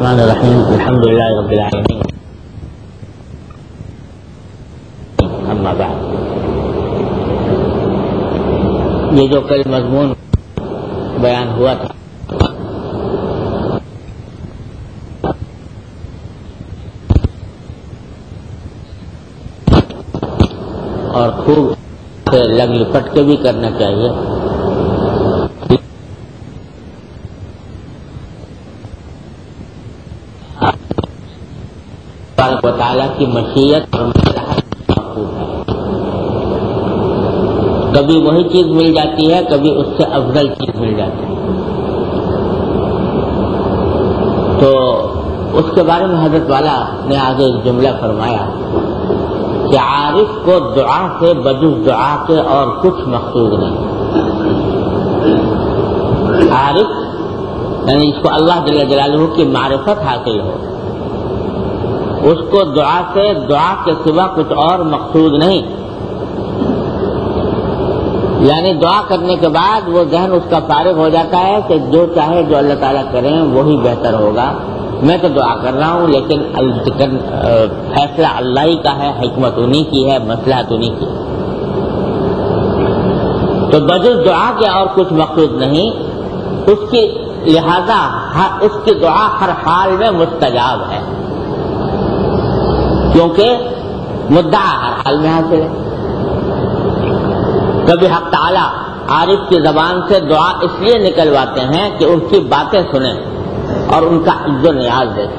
الرحمن الرحیم الحمد للہ رب العالمین اما بعد. یہ جو کل مضمون بیان ہوا تھا اور خوب لگ لپٹ کے بھی کرنا چاہیے. تبارک و تعالیٰ کی مشیت اور مصلحت مقصود ہے. کبھی وہی چیز مل جاتی ہے، کبھی اس سے افضل چیز مل جاتی ہے. تو اس کے بارے میں حضرت والا نے آگے ایک جملہ فرمایا کہ عارف کو دعا سے بجز دعا کے اور کچھ مقصود نہیں. عارف یعنی جس کو اللہ جل جلالہ کی معرفت حاصل ہو، اس کو دعا سے دعا کے سوا کچھ اور مقصود نہیں. یعنی دعا کرنے کے بعد وہ ذہن اس کا فارغ ہو جاتا ہے کہ جو چاہے جو اللہ تعالیٰ کریں وہی بہتر ہوگا. میں تو دعا کر رہا ہوں لیکن فیصلہ اللہ ہی کا ہے، حکمت انہی کی ہے، مصلحت انہی کی. تو بجز دعا کے اور کچھ مقصود نہیں. اس کی لہذا اس کی دعا ہر حال میں مستجاب ہے، کیونکہ مدعا ہر حال میں حاصل ہے. کبھی حق تعالیٰ عارف کی زبان سے دعا اس لیے نکلواتے ہیں کہ ان کی باتیں سنیں اور ان کا عز و نیاز دیکھیں.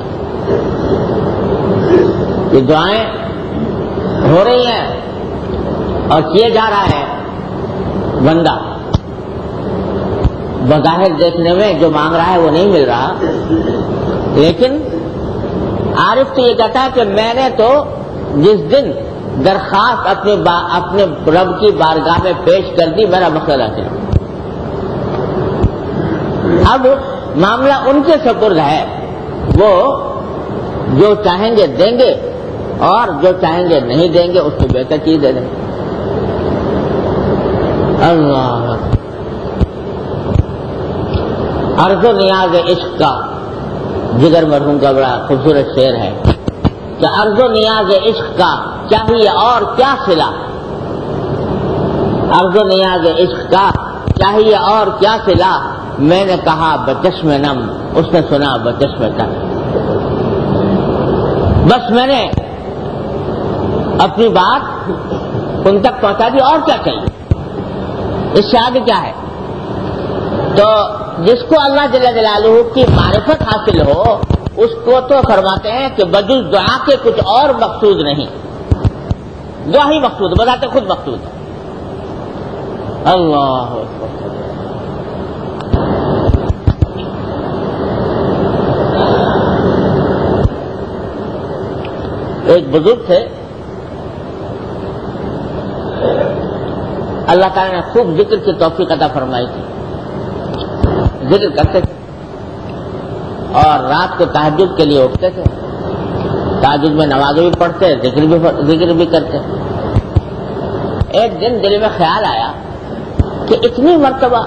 یہ دعائیں ہو رہی ہیں اور کیے جا رہا ہے، بندہ بظاہر دیکھنے میں جو مانگ رہا ہے وہ نہیں مل رہا، لیکن عارف تو یہ کہتا ہے کہ میں نے تو جس دن درخواست اپنے رب کی بارگاہ میں پیش کر دی میرا مقصد حاصل. اب معاملہ ان کے سپرد ہے، وہ جو چاہیں گے دیں گے اور جو چاہیں گے نہیں دیں گے، اس کو بہتر چیز دے دیں. اللہ عرض و نیاز عشق کا جگر مرحوم کا بڑا خوبصورت شعر ہے کہ عرض و نیاز عشق کا چاہیے اور کیا صلہ. عرض و نیاز عشق کا چاہیے اور کیا صلہ. میں نے کہا بچشم نم، اس نے سنا بچشم تم. بس میں نے اپنی بات ان تک پہنچا دی، اور کیا چاہیے، اس سے آگے کیا ہے. تو جس کو اللہ جل جلالہ کی معرفت حاصل ہو اس کو تو فرماتے ہیں کہ بجز دعا کے کچھ اور مقصود نہیں. دعا ہی مقصود، بذات خود مقصود ہے. اللہ ایک بزرگ تھے، اللہ تعالیٰ نے خوب ذکر کی توفیق عطا فرمائی تھی. ذکر کرتے تھے اور رات کو تہجد کے لیے اٹھتے تھے، تہجد میں نمازیں بھی پڑھتے، ذکر بھی کرتے. ایک دن دل میں خیال آیا کہ اتنی مرتبہ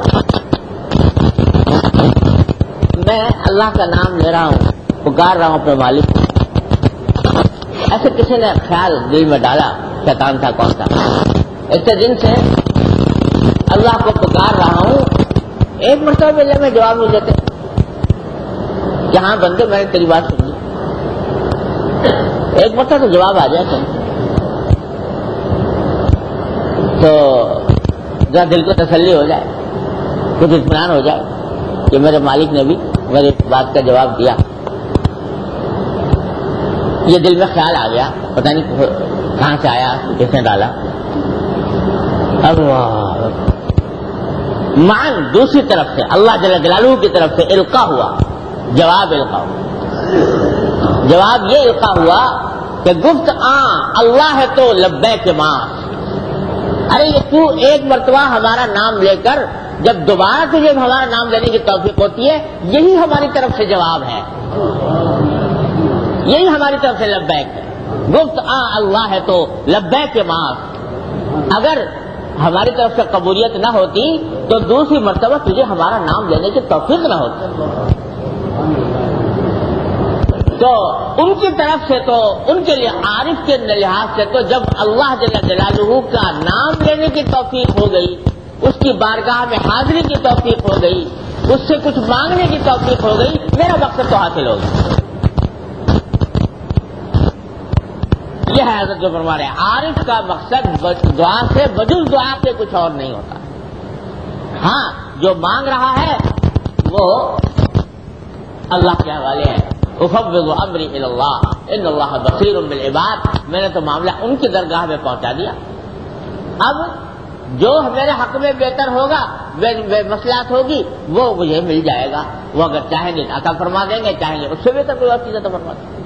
میں اللہ کا نام لے رہا ہوں، پکار رہا ہوں اپنے مالک کو. ایسے کسی نے خیال دل میں ڈالا، شیطان تھا کون تھا. اتنے دن سے اللہ کو پکار رہا ہوں، ایک مرتبہ ملنے میں جواب مل جاتے کہ ہاں بندے میں نے تیری بات سن لی. ایک مرتبہ تو جواب آ جائے تو ذرا دل کو تسلی ہو جائے، کچھ اطمینان ہو جائے کہ میرے مالک نے بھی میری بات کا جواب دیا. یہ دل میں خیال آ گیا، پتہ نہیں کہاں سے آیا، کس نے ڈالا. اللہ مان دوسری طرف سے اللہ جل جلالہ کی طرف سے القا ہوا، جواب القا ہوا. جواب یہ القا ہوا کہ گفت اللہ ہے تو لبیک ماں. ارے یہ تو ایک مرتبہ ہمارا نام لے کر جب دوبارہ تجھے ہمارا نام لینے کی توفیق ہوتی ہے، یہی ہماری طرف سے جواب ہے، یہی ہماری طرف سے لبیک ہے. گفت اللہ ہے تو لبیک ماں. اگر ہماری طرف سے قبولیت نہ ہوتی تو دوسری مرتبہ تجھے ہمارا نام لینے کی توفیق نہ ہوتی. تو ان کی طرف سے تو ان کے لیے عارف کے لحاظ سے تو جب اللہ جل جلالہ کا نام لینے کی توفیق ہو گئی، اس کی بارگاہ میں حاضری کی توفیق ہو گئی، اس سے کچھ مانگنے کی توفیق ہو گئی، میرا مقصد تو حاصل ہو گیا. یہ ہے حضرت جو فرما رہے ہیں عارف کا مقصد دعا سے بجز دعا کے کچھ اور نہیں ہوتا. ہاں جو مانگ رہا ہے وہ اللہ کے حوالے ہے. افوض امری الی اللہ ان اللہ بصیر بالعباد. میں نے تو معاملہ ان کی درگاہ میں پہنچا دیا. اب جو میرے حق میں بہتر ہوگا، مصلحت ہوگی، وہ مجھے مل جائے گا. وہ اگر چاہیں گے عطا فرما دیں گے، چاہیں گے اس سے بہتر کوئی اور چیز عطا فرما دیں گے.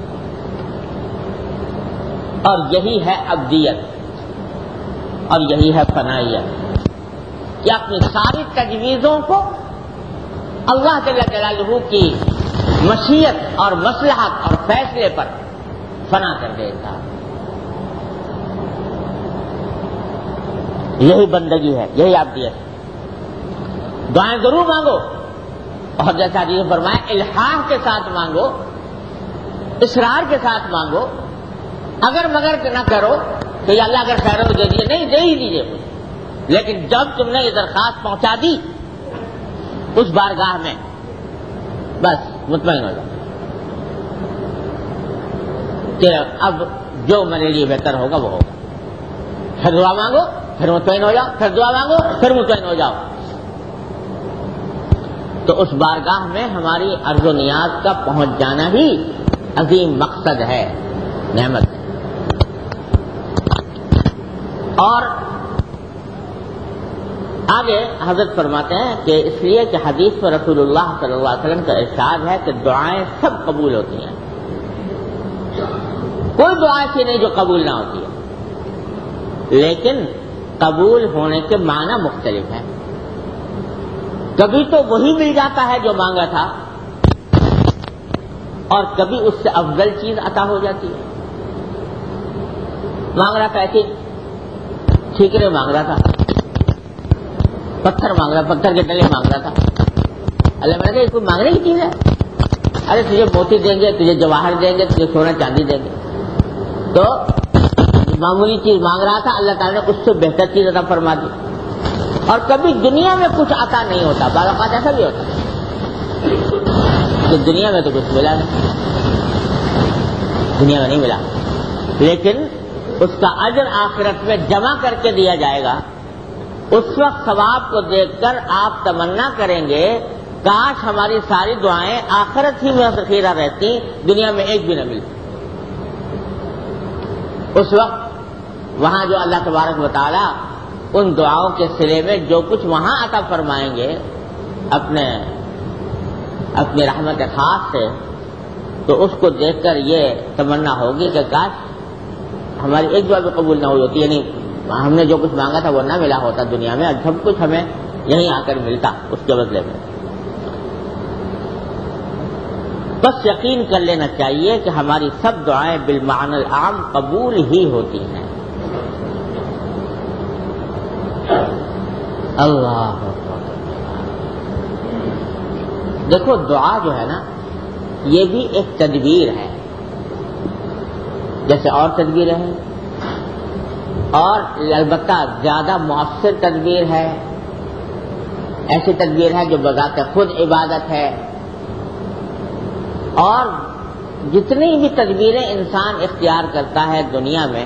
اور یہی ہے ابدیت اور یہی ہے فنائیت کہ اپنی ساری تجویزوں کو اللہ جل جلالہ کی مشیت اور مصلحت اور فیصلے پر فنا کر دیتا. یہی بندگی ہے، یہی ابدیت ہے. دعائیں ضرور مانگو، اور جیسا حدیث میں فرمایا الحاح کے ساتھ مانگو، اصرار کے ساتھ مانگو. اگر مگر نہ کرو تو یا اللہ اگر خیر دے دیجیے، نہیں دے ہی دیجیے مجھے. لیکن جب تم نے یہ درخواست پہنچا دی اس بارگاہ میں، بس مطمئن ہو جاؤ کہ اب جو میرے لیے بہتر ہوگا وہ ہوگا. پھر دعا مانگو، پھر مطمئن ہو جاؤ، پھر دعا مانگو، پھر مطمئن ہو جاؤ. تو اس بارگاہ میں ہماری عرض و نیاز کا پہنچ جانا ہی عظیم مقصد ہے، نعمت ہے. اور آگے حضرت فرماتے ہیں کہ اس لیے کہ حدیث میں رسول اللہ صلی اللہ علیہ وسلم کا ارشاد ہے کہ دعائیں سب قبول ہوتی ہیں. کوئی دعا ایسی نہیں جو قبول نہ ہوتی ہے، لیکن قبول ہونے کے معنی مختلف ہیں. کبھی تو وہی مل جاتا ہے جو مانگا تھا، اور کبھی اس سے افضل چیز عطا ہو جاتی ہے. مانگ رہا تھا ایسے ٹھیکرے مانگ رہا تھا، پتھر مانگ رہا، پتھر کے ڈلے مانگ رہا تھا. اللہ میں نے کہا کوئی مانگنے کی چیز ہے؟ ارے تجھے موتی دیں گے، تجھے جواہر دیں گے، تجھے سونا چاندی دیں گے. تو معمولی چیز مانگ رہا تھا، اللہ تعالیٰ نے اس سے بہتر چیز عطا فرما دی. اور کبھی دنیا میں کچھ عطا نہیں ہوتا، بعض اوقات ایسا بھی ہوتا کہ دنیا میں تو کچھ ملا نہیں، دنیا میں نہیں ملا، لیکن اس کا اجر آخرت میں جمع کر کے دیا جائے گا. اس وقت ثواب کو دیکھ کر آپ تمنا کریں گے کاش ہماری ساری دعائیں آخرت ہی میں ذخیرہ رہتی، دنیا میں ایک بھی نہ ملتی. اس وقت وہاں جو اللہ تبارک و تعالی ان دعاؤں کے سلے میں جو کچھ وہاں عطا فرمائیں گے اپنی رحمت خاص سے، تو اس کو دیکھ کر یہ تمنا ہوگی کہ کاش ہماری ایک دعا بھی قبول نہ ہوئی ہوتی، یعنی ہم نے جو کچھ مانگا تھا وہ نہ ملا ہوتا دنیا میں، اور سب کچھ ہمیں یہیں آ کر ملتا اس کے بدلے میں. بس یقین کر لینا چاہیے کہ ہماری سب دعائیں بالمعنی العام قبول ہی ہوتی ہیں. اللہ دیکھو دعا جو ہے نا یہ بھی ایک تدبیر ہے، جیسے اور تدبیریں ہیں، اور البتہ زیادہ مؤثر تدبیر ہے، ایسی تدبیر ہے جو بذات خود عبادت ہے. اور جتنی بھی تدبیریں انسان اختیار کرتا ہے دنیا میں،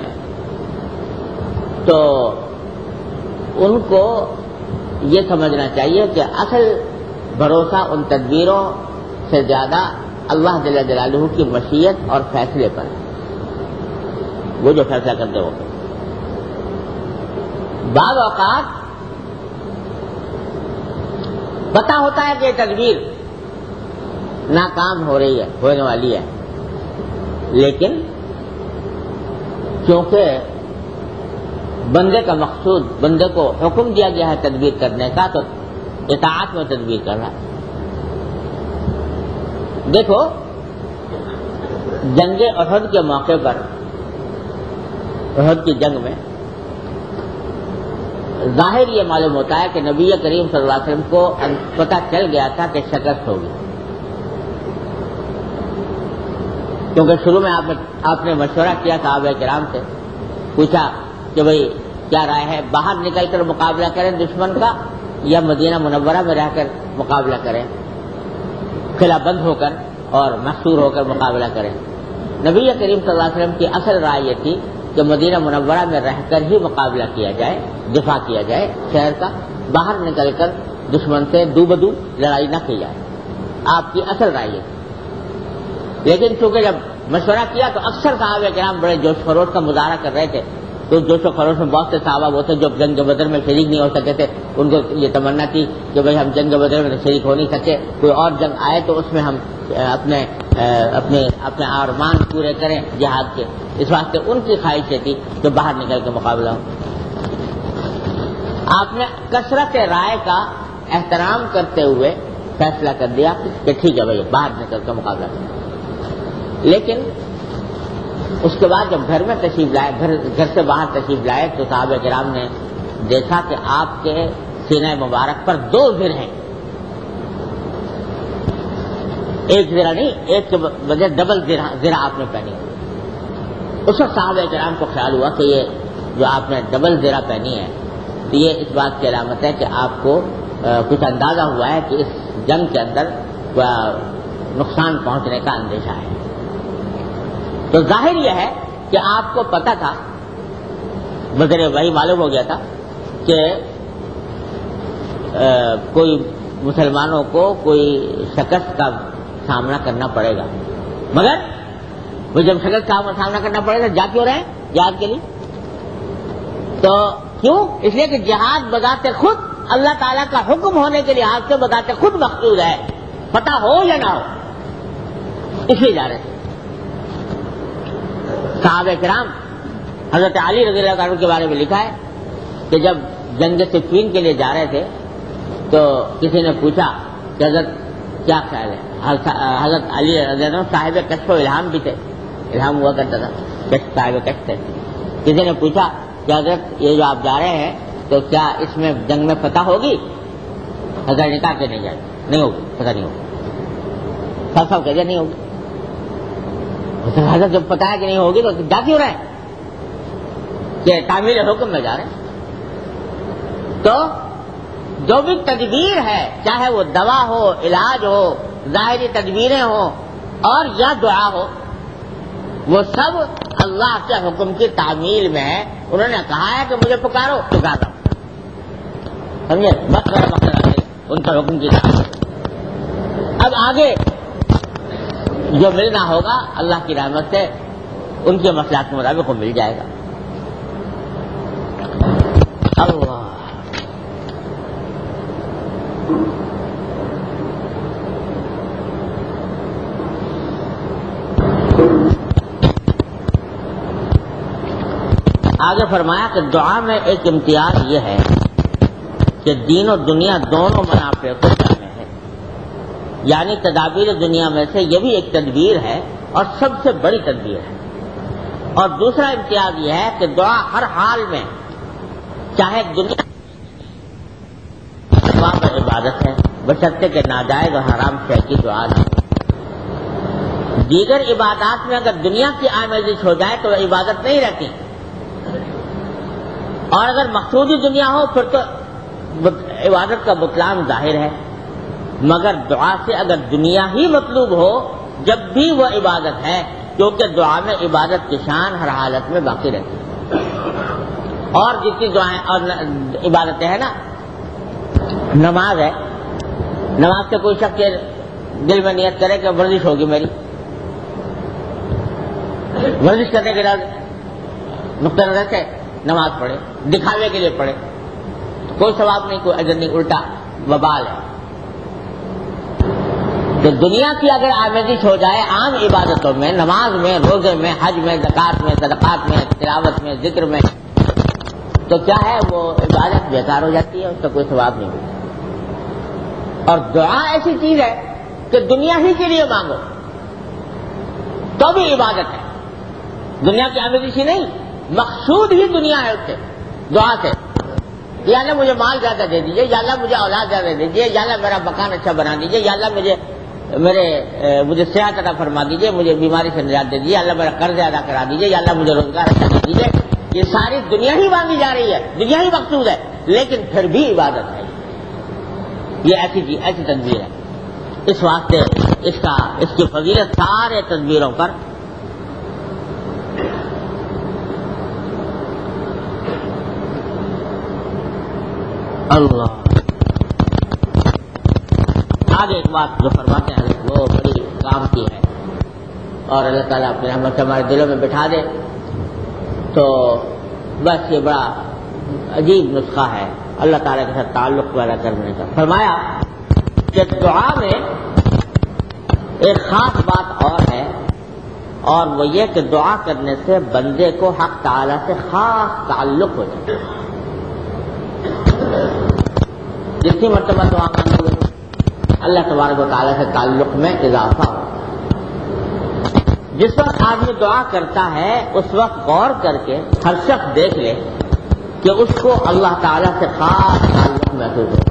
تو ان کو یہ سمجھنا چاہیے کہ اصل بھروسہ ان تدبیروں سے زیادہ اللہ جل جلالہ کی مشیت اور فیصلے پر ہے. وہ جو فیصلہ کرتے ہو. بعض اوقات پتہ ہوتا ہے کہ یہ تدبیر ناکام ہو رہی ہے، ہونے والی ہے، لیکن کیونکہ بندے کا مقصود، بندے کو حکم دیا گیا ہے تدبیر کرنے کا، تو اطاعت میں تدبیر کر رہا ہے. دیکھو جنگ احد کے موقع پر، احد کی جنگ میں ظاہر یہ معلوم ہوتا ہے کہ نبی کریم صلی اللہ علیہ وسلم کو پتہ چل گیا تھا کہ شکست ہوگی. کیونکہ شروع میں آپ نے مشورہ کیا صحابہ کرام سے، پوچھا کہ بھئی کیا رائے ہے، باہر نکل کر مقابلہ کریں دشمن کا یا مدینہ منورہ میں رہ کر مقابلہ کریں، قلعہ بند ہو کر اور محصور ہو کر مقابلہ کریں؟ نبی کریم صلی اللہ علیہ وسلم کی اصل رائے یہ تھی کہ مدینہ منورہ میں رہ کر ہی مقابلہ کیا جائے، دفاع کیا جائے شہر کا، باہر نکل کر دشمن سے دو بدو لڑائی نہ کی جائے، آپ کی اصل رائے یہ تھی۔ لیکن چونکہ جب مشورہ کیا تو اکثر صحابہ کرام بڑے جوش خروش کا مظاہرہ کر رہے تھے، تو جوش و خروش میں بہت سے صحابہ وہ تھے جو جنگ بدر میں شریک نہیں ہو سکے تھے، ان کو یہ تمنا تھی کہ بھئی ہم جنگ بدر میں شریک ہو نہیں سکے، کوئی اور جنگ آئے تو اس میں ہم اپنے ارمان پورے کریں جہاد کے، اس واسطے ان کی خواہشیں تھی کہ باہر نکل کے مقابلہ ہو۔ آپ نے کثرت رائے کا احترام کرتے ہوئے فیصلہ کر دیا کہ ٹھیک ہے بھائی باہر نکل کے مقابلہ کریں۔ لیکن اس کے بعد جب گھر میں تشریف لائے، گھر سے باہر تشریف لائے، تو صحابہ کرام نے دیکھا کہ آپ کے سینہ مبارک پر 2 زر ہیں، ایک زرہ نہیں، ایک کے بجائے ڈبل زرہ آپ نے پہنی۔ اس وقت صحابہ کرام کو خیال ہوا کہ یہ جو آپ نے ڈبل زرہ پہنی ہے تو یہ اس بات کی علامت ہے کہ آپ کو کچھ اندازہ ہوا ہے کہ اس جنگ کے اندر نقصان پہنچنے کا اندیشہ ہے۔ تو ظاہر یہ ہے کہ آپ کو پتہ تھا، بذریعہ وہی معلوم ہو گیا تھا کہ کوئی مسلمانوں کو کوئی شکست کا سامنا کرنا پڑے گا، مگر وہ جب شکست کا سامنا کرنا پڑے گا جا کیوں رہے جہاد کے لیے؟ تو کیوں؟ اس لیے کہ جہاد بذات خود اللہ تعالیٰ کا حکم ہونے کے لحاظ سے بذات خود مقصود ہے، پتہ ہو یا نہ ہو، اس لیے جا رہے تھے۔ صحابہ کرام حضرت علی رضی اللہ عنہ کے بارے میں لکھا ہے کہ جب جنگ صفین کے لیے جا رہے تھے تو کسی نے پوچھا کہ حضرت کیا خیال ہے؟ حضرت علی رضی اللہ عنہ صاحب کشف و الہام بھی تھے، الہام ہوا کرتا تھا، صاحب کشف تھے۔ کسی نے پوچھا کہ حضرت یہ جو آپ جا رہے ہیں تو کیا اس میں جنگ میں فتح ہوگی؟ حضرت نے کہا کہ نہیں جائے، نہیں ہوگی، فتح نہیں ہوگی، صاحب کہہ دیا نہیں ہوگی۔ حضرت جب پتہ ہے کہ نہیں ہوگی تو جا کیوں رہے؟ کہ تعمیل حکم میں جا رہے ہیں۔ تو جو بھی تدبیر ہے، چاہے وہ دوا ہو، علاج ہو، ظاہری تدبیریں ہوں اور یا دعا ہو، وہ سب اللہ کے حکم کی تعمیل میں ہے۔ انہوں نے کہا ہے کہ مجھے پکارو، پکارتا ہوں، سمجھے؟ بس میرا مقصد ہے ان کا حکم کی تعمیل۔ اب آگے جو ملنا ہوگا اللہ کی رحمت سے ان کے مصلحت کے مطابق وہ مل جائے گا۔ اللہ آگے فرمایا کہ دعا میں ایک امتیاز یہ ہے کہ دین و دنیا دونوں منافع کو جامع ہے، یعنی تدابیر دنیا میں سے یہ بھی ایک تدبیر ہے اور سب سے بڑی تدبیر ہے۔ اور دوسرا امتیاز یہ ہے کہ دعا ہر حال میں، چاہے دنیا دعا پر عبادت ہے بشرطے کہ ناجائز اور حرام شے کی دعا نہ ہو۔ دیگر عبادات میں اگر دنیا کی آمیزش ہو جائے تو وہ عبادت نہیں رہتی، اور اگر مقصود ہی دنیا ہو پھر تو عبادت کا بطلان ظاہر ہے۔ مگر دعا سے اگر دنیا ہی مطلوب ہو جب بھی وہ عبادت ہے، کیونکہ دعا میں عبادت کی شان ہر حالت میں باقی رہتی ہے۔ اور جتنی دعائیں اور عبادتیں ہیں نا، نماز ہے، نماز سے کوئی شخص دل میں نیت کرے کہ ورزش ہوگی میری، ورزش کرنے کے بعد نقطہ نظر سے نماز پڑھے، دکھاوے کے لیے پڑھے، کوئی ثواب نہیں، کوئی اجر نہیں، الٹا وبال ہے۔ تو دنیا کی اگر آمیزش ہو جائے عام عبادتوں میں، نماز میں، روزے میں، حج میں، زکات میں، صدقات میں، تلاوت میں، ذکر میں، تو کیا ہے وہ عبادت بیکار ہو جاتی ہے، اس کا کوئی ثواب نہیں ہوتا۔ اور دعا ایسی چیز ہے کہ دنیا ہی کے لیے مانگو تو بھی عبادت ہے، دنیا کی آمیزش ہی نہیں، مقصود ہی دنیا ہے اس سے، دعا سے۔ یا اللہ مجھے مال زیادہ دے دیجیے، یا اللہ مجھے اولاد زیادہ دے دیجیے، یا اللہ میرا مکان اچھا بنا دیجیے، یا اللہ مجھے مجھے صحت عطا فرما دیجیے، مجھے بیماری سے نجات دے دیجیے، اللہ میرا قرض ادا کرا دیجیے، یا اللہ مجھے روزگار اچھا دے دیجیے. یہ ساری دنیا ہی مانگی جا رہی ہے، دنیا ہی مقصود ہے، لیکن پھر بھی عبادت ہے. یہ ایسی تدبیر ہے. اس واسطے اس کی فضیلت سارے تدبیروں پر. اللہ آگے ایک بات جو فرماتے ہیں وہ بڑی کام کی ہے، اور اللہ تعالیٰ اپنے رحمت سے ہمارے دلوں میں بٹھا دے تو بس یہ بڑا عجیب نسخہ ہے اللہ تعالیٰ کے ساتھ تعلق پیدا کرنے کا. فرمایا کہ دعا میں ایک خاص بات اور ہے، اور وہ یہ کہ دعا کرنے سے بندے کو حق تعالیٰ سے خاص تعلق ہو جاتا ہے. جتنی مرتبہ دعا مانگو اللہ تبارک و تعالیٰ سے تعلق میں اضافہ ہو. جس وقت آدمی دعا کرتا ہے اس وقت غور کر کے ہر شخص دیکھ لے کہ اس کو اللہ تعالیٰ سے خاص تعلق محسوس ہوگا.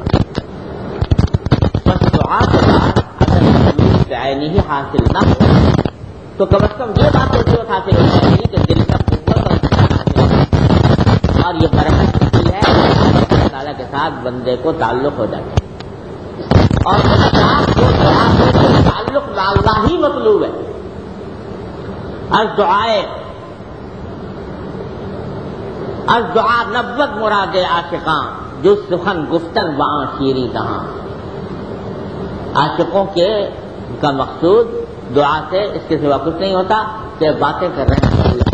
بس دعا کے بعد اگر بعینی ہی حاصل نہ ہو تو کم از کم یہ بات ہوتی حاصل ہو جائے گی کہ دل کا قوت اور یہ برکت ہوتی ہے اللہ تعالیٰ کے ساتھ بندے کو تعلق ہو جاتا ہے. اور تعلق اللہ ہی مطلوب ہے. از دعا نبوت مراد عاشقاں جو سخن گفتن وہاں شیری تہاں. عاشقوں کا مقصود دعا سے اس کے سوا کچھ نہیں ہوتا کہ باتیں کر رہے ہیں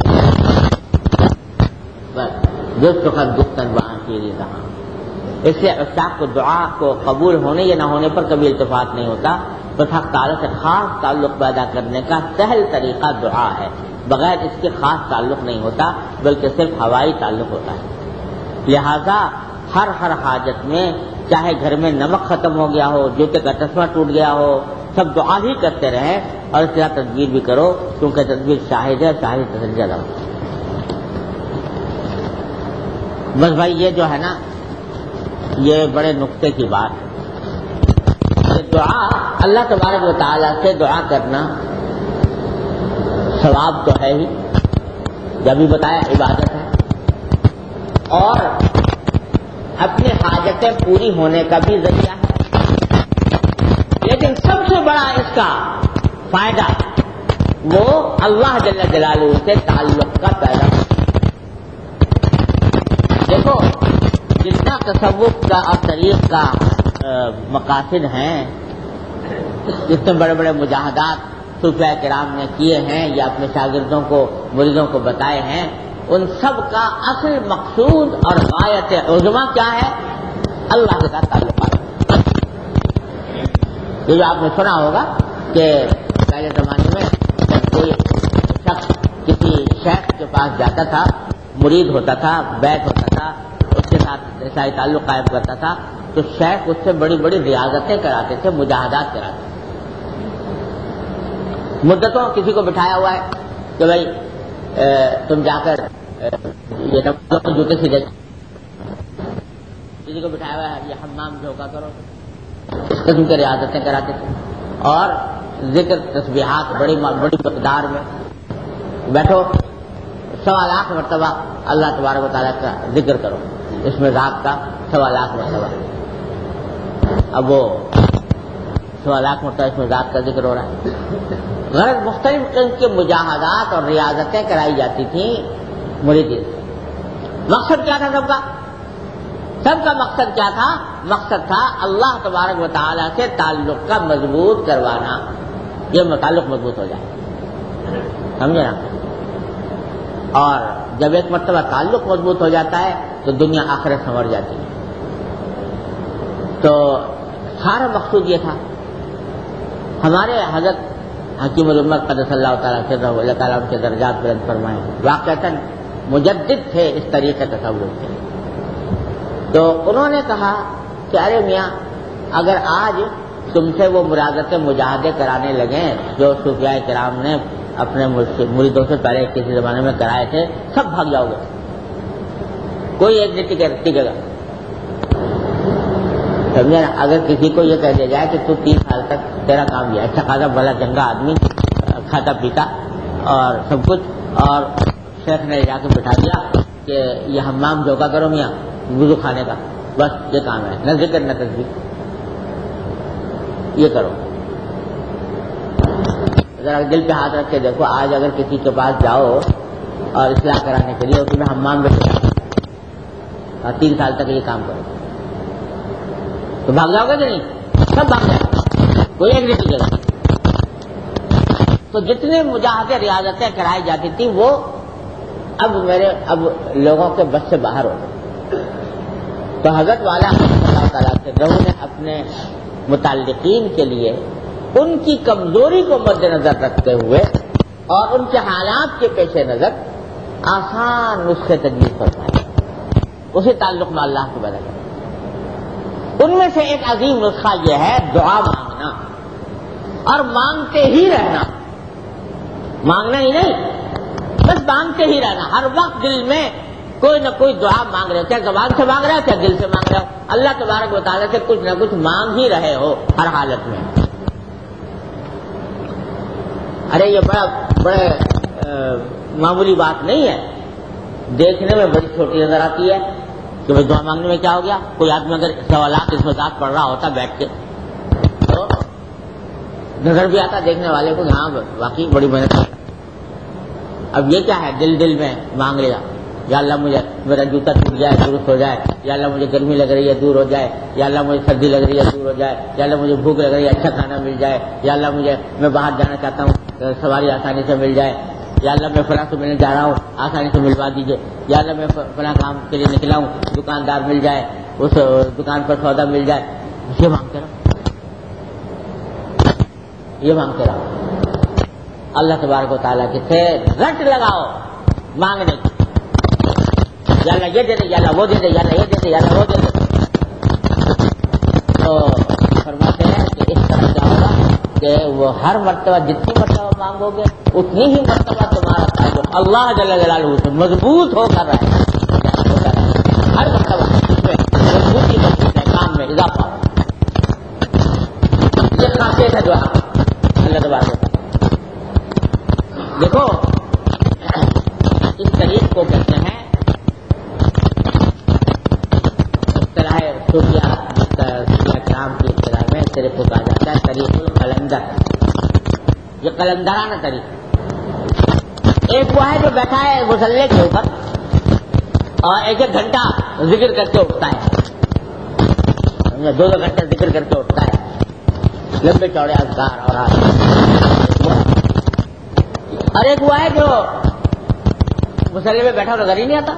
بس جو سخن گفتن وہاں شیری تہاں. اس سے عشاق کو دعا کو قبول ہونے یا نہ ہونے پر کبھی التفات نہیں ہوتا. بس حق تعالیٰ سے خاص تعلق پیدا کرنے کا سہل طریقہ دعا ہے. بغیر اس کے خاص تعلق نہیں ہوتا بلکہ صرف ہوائی تعلق ہوتا ہے. لہذا ہر حاجت میں چاہے گھر میں نمک ختم ہو گیا ہو، جوتے کا تسمہ ٹوٹ گیا ہو، سب دعا ہی کرتے رہیں اور اس طرح تدبیر بھی کرو کیونکہ تدبیر شاہد ہے، شاہد تسجد ہے. بس بھائی یہ جو ہے نا یہ بڑے نقطے کی بات ہے. دعا اللہ تبارک و تعالیٰ سے دعا کرنا ثواب تو ہے ہی، جب بھی بتایا عبادت ہے، اور اپنی حاجتیں پوری ہونے کا بھی ذریعہ ہے. لیکن سب سے بڑا اس کا فائدہ وہ اللہ جل جلالہ سے تعلق کا پیدا ہے. دیکھو جتنا تصوف کا اور طریق کا مقاصد ہیں، جتنے بڑے بڑے مجاہدات صوفیاء کرام نے کیے ہیں یا اپنے شاگردوں کو مریدوں کو بتائے ہیں، ان سب کا اصل مقصود اور غایت عظمیٰ کیا ہے؟ اللہ کے ساتھ تعلقات. یہ جو آپ نے سنا ہوگا کہ پہلے زمانے میں جب کوئی شخص کسی شیخ کے پاس جاتا تھا، مرید ہوتا تھا، بیعت ہوتا تھا، اس کے ساتھ ایسا تعلق قائم کرتا تھا تو شیخ اس سے بڑی بڑی ریاضتیں کراتے تھے، مجاہدات کراتے تھے. مدتوں کسی کو بٹھایا ہوا ہے کہ بھائی تم جا کر یہ جوتے سیدھے، کسی کو بٹھایا ہوا ہے یہ حمام دھوکا کرو، اس قسم کی ریاضتیں کراتے تھے. اور ذکر تسبیحات بڑی مقدار میں بیٹھو 1.25 لاکھ مرتبہ اللہ تبارک و تعالیٰ کا ذکر کرو، اس میں ذات کا 1.25 لاکھ مرتبہ. اب وہ 1.25 لاکھ مرتبہ اس میں ذات کا ذکر ہو رہا ہے. غرض مختلف قسم کے مجاہدات اور ریاضتیں کرائی جاتی تھیں مریدین. مقصد کیا تھا سب کا مقصد کیا تھا؟ مقصد تھا اللہ تبارک و تعالیٰ سے تعلق کا مضبوط کروانا. یہ تعلق مضبوط ہو جائے، سمجھے نا. اور جب ایک مرتبہ تعلق مضبوط ہو جاتا ہے تو دنیا آخرت سنور جاتی ہے. تو سارا مقصود یہ تھا. ہمارے حضرت حکیم الامت قدس اللہ تعالیٰ سرہ اللہ تعالیٰ ان کے درجات بلند فرمائے، واقعتاً مجدد تھے اس طریقے تصور کے. تو انہوں نے کہا کہ ارے میاں اگر آج تم سے وہ مرادتیں مجاہدے کرانے لگیں جو صوفیاء کرام نے اپنے مریدوں سے پہلے کسی زمانے میں کرائے تھے، سب بھاگ جاؤ گے، کوئی ایک نہیں ٹکے گا. سمجھا نا؟ اگر کسی کو یہ کہہ دیا جائے کہ تو 3 سال تک تیرا کام یہ اچھا خاصا بڑا چنگا آدمی کھاتا پیتا اور سب کچھ، اور شیخ نے جا کے بٹھا دیا کہ یہ حمام جو کا کرو میاں وضو خانے کا، بس یہ کام ہے، نہ ذکر نہ تسبیح، یہ کرو. ذرا دل پہ ہاتھ رکھ کے دیکھو، آج اگر کسی کے پاس جاؤ اور اصلاح کرانے کے لیے اور تمہیں حمام میں اور 3 سال تک یہ کام کرو تو بھاگ جاؤ گے کہ نہیں؟ سب بھاگ جائے، کوئی ایک نہیں ٹکے گا. تو جتنے مجاہدے ریاضتیں کرائی جاتی تھی وہ اب لوگوں کے بس سے باہر ہو گئے. تو حضرت والا اللہ تعالیٰ سے لوگوں نے اپنے متعلقین کے لیے ان کی کمزوری کو مد نظر رکھتے ہوئے اور ان کے حالات کے پیش نظر آسان نسخے تجویز فرمائے، اسی تعلق میں اللہ کی مدد. ان میں سے ایک عظیم نسخہ یہ ہے دعا مانگنا اور مانگتے ہی رہنا. مانگنا ہی نہیں، بس مانگتے ہی رہنا. ہر وقت دل میں کوئی نہ کوئی دعا مانگ رہے ہو، چاہے زبان سے مانگ رہے ہو چاہے دل سے مانگ رہے ہو، اللہ تبارک و تعالیٰ سے کچھ نہ کچھ مانگ ہی رہے ہو ہر حالت میں. ارے یہ بڑے معمولی بات نہیں ہے، دیکھنے میں بڑی چھوٹی نظر آتی ہے کہ بھائی دعا مانگنے میں کیا ہو گیا. کوئی آدمی اگر سوالات اس وقت پڑھ رہا ہوتا بیٹھ کے تو نظر بھی آتا دیکھنے والے کو، یہاں واقعی بڑی محنت ہے. اب یہ کیا ہے، دل میں مانگ لیا، یا اللہ مجھے میرا جوتا ٹوٹ جائے درست ہو جائے، یا اللہ مجھے گرمی لگ رہی ہے دور ہو جائے، یا اللہ مجھے سردی لگ رہی ہے دور ہو جائے، یا اللہ مجھے بھوک لگ رہی ہے اچھا کھانا مل جائے، یا اللہ میں باہر جانا چاہتا ہوں سواری آسانی سے مل جائے، یا اللہ میں فلاں سے ملنے جا رہا ہوں آسانی سے ملوا دیجیے، یا اللہ میں فلاں کام کے لیے نکلا ہوں دکاندار مل جائے، اس دکان پر سودا مل جائے. یہ مانگتے رہو، یہ مانگتے رہو. اللہ تبارک و تعالیٰ کے سے رٹ لگاؤ مانگنے کی. یا اللہ یہ دے دے، یا اللہ وہ دے دے، یا اللہ یہ دے دے، یا اللہ وہ دے دے. تو فرماتے ہیں کہ اس طرح کیا ہوگا کہ وہ ہر مرتبہ جتنی مرتبہ مانگو گے اتنی ہی مرتبہ تمہارا تعلق اللہ جل جلالہ سے مضبوط ہو کر رہے گا. ہر مرتبہ اس میں مضبوطی ہوتی ہے، کام میں اضافہ. یہ خاصیت ہے دعا اللہ تبارک و تعالیٰ. دیکھو اس طریق کو کہتے ہیں اصطلاح صوفیہ کرام کی اصطلاح میں طریق کو کہا جاتا ہے طریق القلندر. یہ قلندرانہ طریق. ایک وہ ہے جو بیٹھا ہے مصلے کے اوپر اور 1 گھنٹہ ذکر کر کے اٹھتا ہے، 2 گھنٹے ذکر کر کے اٹھتا ہے، لمبے چوڑے اذکار اور اور ایک وہ ہے جو مصلے پہ بیٹھا نظر ہی نہیں آتا،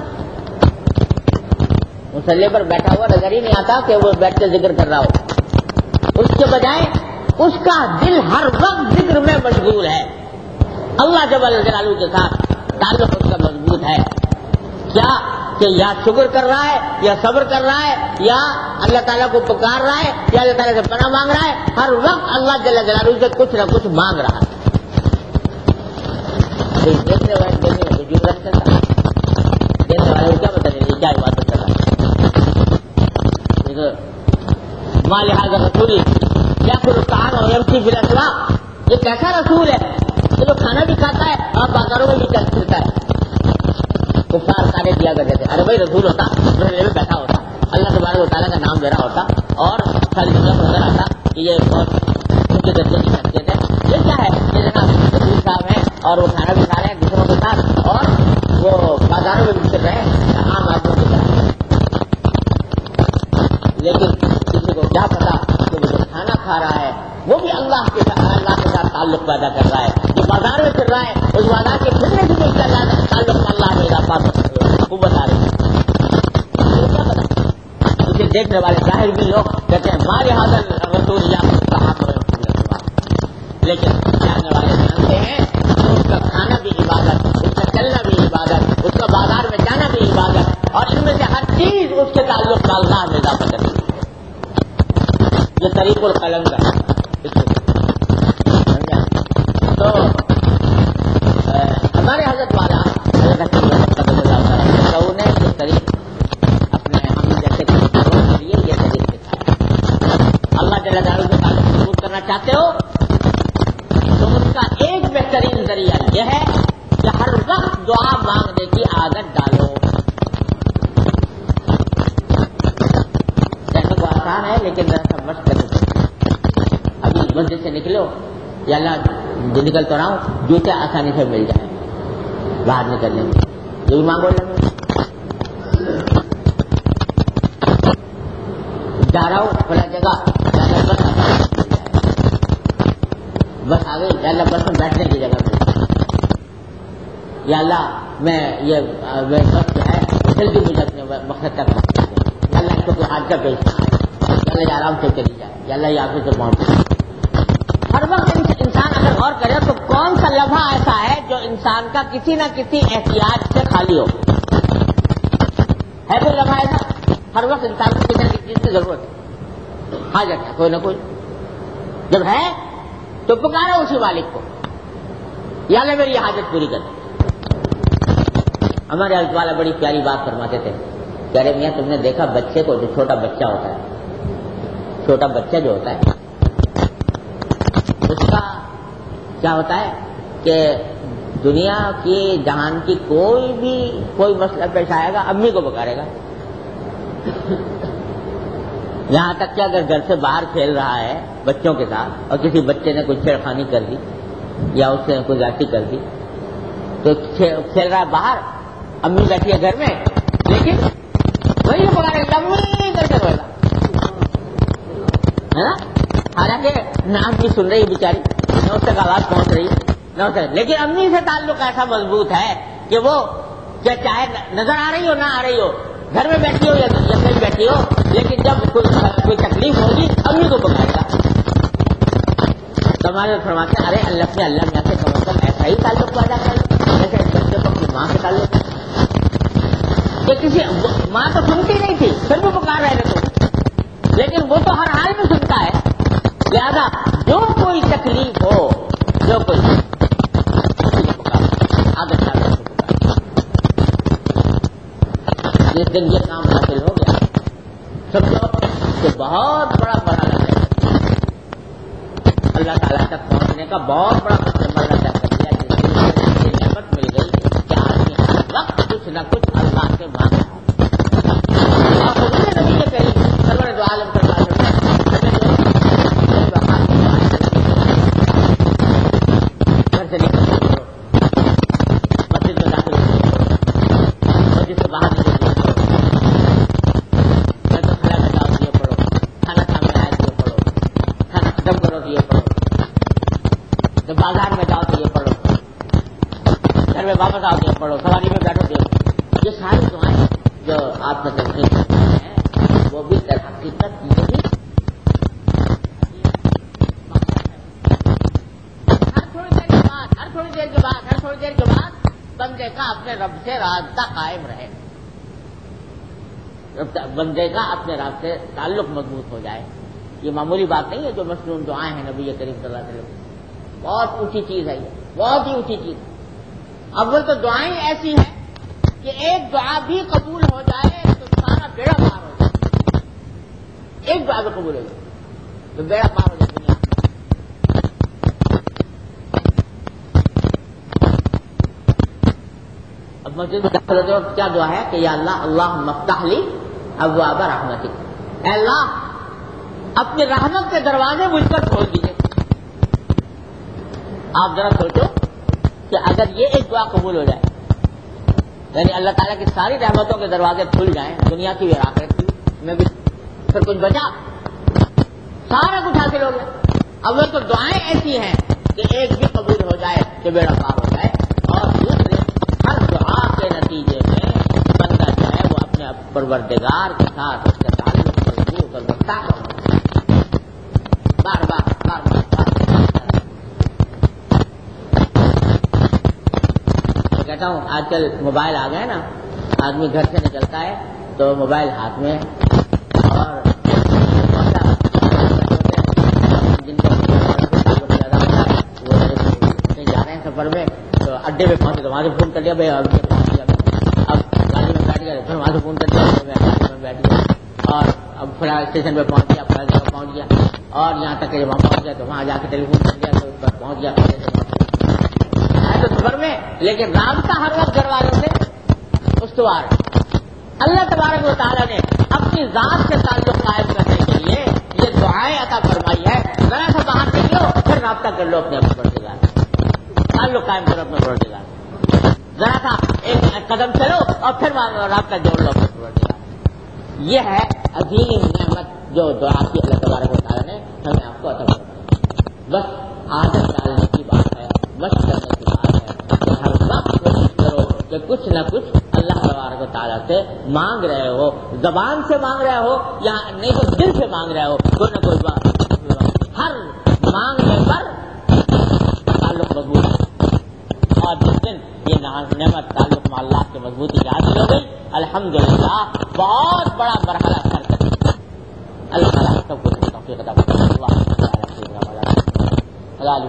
مصلے پر بیٹھا ہوا نظر ہی نہیں آتا کہ وہ بیٹھ کے ذکر کر رہا ہو. اس کے بجائے اس کا دل ہر وقت ذکر میں مشغول ہے. اللہ جل جلالہ کے ساتھ تعلق اس کا مضبوط ہے. کیا کہ یا شکر کر رہا ہے یا صبر کر رہا ہے یا اللہ تعالیٰ کو پکار رہا ہے یا اللہ تعالیٰ سے پناہ مانگ رہا ہے. ہر وقت اللہ جل جلالہ سے کچھ نہ کچھ مانگ رہا ہے. دیکھنے والے رکھتے تھا، دیکھنے والے کو کیا پتہ نہیں کیا عبادت کر رہا ہے. ماں لہٰذا رسولی یا پھر کان اور یمشی فی الاسواق، یہ کیسا رسول ہے کہ جو کھانا بھی کھاتا ہے اور بازاروں میں بھی چل پھرتا ہے. کفار کھانے دیا کرتے تھے. ارے بھائی رسول ہوتا محلے میں بیٹھا ہوتا، اللہ تبارک و تعالیٰ کا نام دے رہا ہوتا اور ساری دنیا کو نظر آتا کہ یہ بہت اونچے درجے کی شخصیت ہے. یہ کیا ہے کہ جناب رسول صاحب ہیں اور وہ کھانا بھی کھا رہے ہیں دوسروں کے ساتھ اور وہ بازاروں میں بھی پھر رہے ہیں عام آدمیوں کی طرح. لیکن کسی کو کیا پتا کہ وہ جو کھانا کھا رہا ہے وہ بھی اللہ کے ساتھ تعلق پیدا کر رہا ہے. جو بازار میں پھر رہا ہے اس بازار کے پھرنے سے بھی تعلق اللہ میں اضافہ قوت آ رہی ہے. کیا پتا اسے دیکھنے والے ظاہر بھی لوگ کہتے ہیں مارے حاضر رسول یا لیکن جاننے والے جانتے ہیں کہ اس کا کھانا بھی عبادت، اس کا چلنا بھی عبادت، اس کا بازار میں جانا بھی عبادت، اور ان میں سے ہر چیز اس کے تعلق کا اللہ میں اضافہ کرتی ہے. یہ طریق القلندر ہے. تو ہمارے حضرت والا نے یہ طریق اپنے ہم جیسے کے لیے یہ طریق سکھایا. ذریعہ یہ ہے کہ ہر وقت دعا مانگنے کی عادت ڈالو. کہنے کو آسان ہے لیکن ذرا سا مشق کرنی پڑے. ابھی مسجد سے نکلو, یا اللہ نکل تو رہا ہوں, جوتے آسانی سے مل جائیں باہر نکلنے میں, یہ بھی مانگو. جا رہا ہوں کھلا جگہ, بس آ گئی, یا اللہ بس میں بیٹھنے کی جگہ مل. یا اللہ میں یہ بس جو ہے جلدی مجھے اپنے مقصد تک پہنچا دیں. یا اللہ اس کو کوئی حادثہ پیش نہ آئے. یا اللہ یہ آرام سے چلی جائے. یا اللہ یہ آفس سے پہنچ جائے. ہر وقت انسان اگر غور کرے تو کون سا لمحہ ایسا ہے جو انسان کا کسی نہ کسی احتیاج سے خالی ہو؟ ہے کوئی لمحہ ایسا؟ ہر وقت انسان کو کسی نہ کسی چیز کی ضرورت ہے, حاجت ہے کوئی نہ کوئی. جب ہے تو پکارو اسی مالک کو, یا اللہ میری حاجت پوری کر دے. ہمارے حضرت والا بڑی پیاری بات فرماتے تھے, کہہ رہے میاں تم نے دیکھا بچے کو, جو چھوٹا بچہ ہوتا ہے, چھوٹا بچہ جو ہوتا ہے اس کا کیا ہوتا ہے کہ دنیا کی جہان کی کوئی مسئلہ پیش آئے گا امی کو پکارے گا. یہاں تک کہ اگر گھر سے باہر کھیل رہا ہے بچوں کے ساتھ اور کسی بچے نے کوئی چھیڑخانی کر دی یا اس سے کوئی زیادتی کر دی تو کھیل رہا ہے باہر, امی بیٹھی ہے گھر میں, لیکن وہی پکارے گا امی کر کے روئے گا, ہے نا. حالانکہ نہ امی سن رہی بیچاری, نہ اس تک آواز پہنچ رہی ہے, نہ اس تک, لیکن امی سے تعلق ایسا مضبوط ہے کہ وہ کیا چاہے نظر آ رہی ہو نہ آ رہی ہو, گھر میں بیٹھی ہو یا کہیں بیٹھی ہو, لیکن جب کوئی تکلیف ہوگی امی کو پکائے گا. ہمارے فرماتے ہیں ارے اللہ نے اللہ میاں سے کم از کم ایسا ہی تعلق پیدا کر لو جیسے بچے کو اپنی ماں سے تعلق ہے. کہ کسی ماں تو سنتی نہیں تھی پھر بھی پکار رہے تھے تو, لیکن وہ تو ہر حال میں سنتا ہے. لہذا جو کوئی تکلیف ہو, جو کوئی عادت ڈالنے سے پکار, جس دن یہ کام حاصل ہو گیا سمجھو کہ بہت بڑا مرحلہ ہے, اللہ تعالیٰ تک پہنچنے کا بہت بڑا مرحلہ طے کر دیا. جس دن نعمت مل گئی کہ آدمی ہر وقت کچھ نہ کچھ اللہ سے مانگا. اور حضور نبی کے کریم سرور دو عالم صلی اللہ علیہ وسلم گھر سے نکل پڑو, مسجد میں داخل پڑو, مسجد سے باہر نکل پڑو, گھر تو کھلا کے جاؤ دیے پڑھو, کھانا سامنے آئے دیے پڑھو, کھانا ختم کرو دیے پڑھو, جب بازار میں جاؤ تو یہ پڑھو, گھر میں واپس آؤ دیے پڑھو, سواری میں بیٹھو دیے پڑھو. یہ ساری دعائیں جو آپ نے تلقین کرتے ہیں وہ بھی در حقیقت یہی ہر تھوڑی دیر کے بعد بندے کا اپنے رب سے رابطہ قائم رہے, بندے کا اپنے رب سے تعلق مضبوط ہو جائے. یہ معمولی بات نہیں ہے جو مصنون دعائیں ہیں نبی کریم صلی اللہ علیہ وسلم, بہت اونچی چیز ہے, یہ بہت ہی اونچی چیز. اول تو دعائیں ایسی ہیں کہ ایک دعا بھی قبول ہو جائے تو سارا بیڑا پار ہو جائے. ایک دعا بھی قبول ہو جائے تو بیڑا پار ہو جائے دنیا. اب مسجد میں داخل ہوتے وقت کیا دعا ہے کہ یا اللہ اللہم افتح لی ابواب رحمتک, اے اللہ اپنی رحمت کے دروازے مجھ پر کھول دیجیے. آپ ذرا سوچو کہ اگر یہ ایک دعا قبول ہو جائے, یعنی اللہ تعالیٰ کی ساری رحمتوں کے دروازے کھل جائیں, دنیا کی بھی آخرت کی میں بھی, پھر کچھ بچا, سارا کچھ حاصل ہو گیا. اب وہ تو دعائیں ایسی ہیں کہ ایک بھی قبول ہو جائے کہ بیڑا پار ہو جائے, اور دوسرے ہر دعا کے نتیجے میں بندہ جو ہے وہ اپنے پروردگار کے ساتھ اس کا تعلق مضبوط اور مستحکم ہو بار بار بار بار کہتا ہوں. آج کل موبائل آ گئے نا, آدمی گھر سے نکلتا ہے تو موبائل ہاتھ میں, اور جن کو زیادہ ہوتا ہے وہ جا رہے ہیں سفر میں تو اڈے پہ پہنچے تو وہاں سے فون کر دیا بھائی اب پہنچ گیا, اب گاڑی میں بیٹھ گیا, پھر وہاں سے فون کر دیا گاڑی میں بیٹھ گیا, اور اب فلاں اسٹیشن پہ پہنچ گیا, فلاں جگہ پہنچ گیا, اور یہاں تک کہ جب وہاں پہنچ گیا تو وہاں جا کے ٹیلی فون کر دیا تو اس پر پہنچ گیا. لیکن رابطہ ہر وقت گھر والوں سے استوار ہے۔ اللہ تبارک و تعالیٰ نے اپنی ذات سے تعلق قائم کرنے کے لیے یہ دعائیں عطا فرمائی ہے، ذرا سا باہر نکلو پھر رابطہ کر لو اپنے پروردگار، تعلق قائم کرو اپنے پروردگار، ذرا سا ایک قدم چلو اور پھر رابطہ جوڑ لو اپنے پروردگار۔ یہ ہے عظیم نعمت جو دعا کی اللہ تبارک و تعالیٰ نے ہمیں آپ کو عطا فرمائی۔ بس عادت ڈالنے کی بات ہے، مشق کرنے کی بات ہے کہ ہر وقت کوشش کرو کہ کچھ نہ کچھ اللہ تبارک و تعالیٰ سے مانگ رہے ہو، زبان سے مانگ رہے ہو یا نہیں تو دل سے مانگ رہے ہو، کوئی نہ کوئی بات ہر مانگنے پر تعلق مضبوط ہے۔ اور جس دن یہ نعمت تعلق مع اللہ کی مضبوطی کی حاصل ہو گئی، الحمدللہ بہت بڑا مرحلہ سر کر دیا۔ اللہ تعالیٰ سب کو توفیق عطا فرمائے۔ اللہ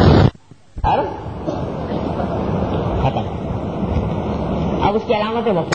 ختم۔ اب اس کی علامت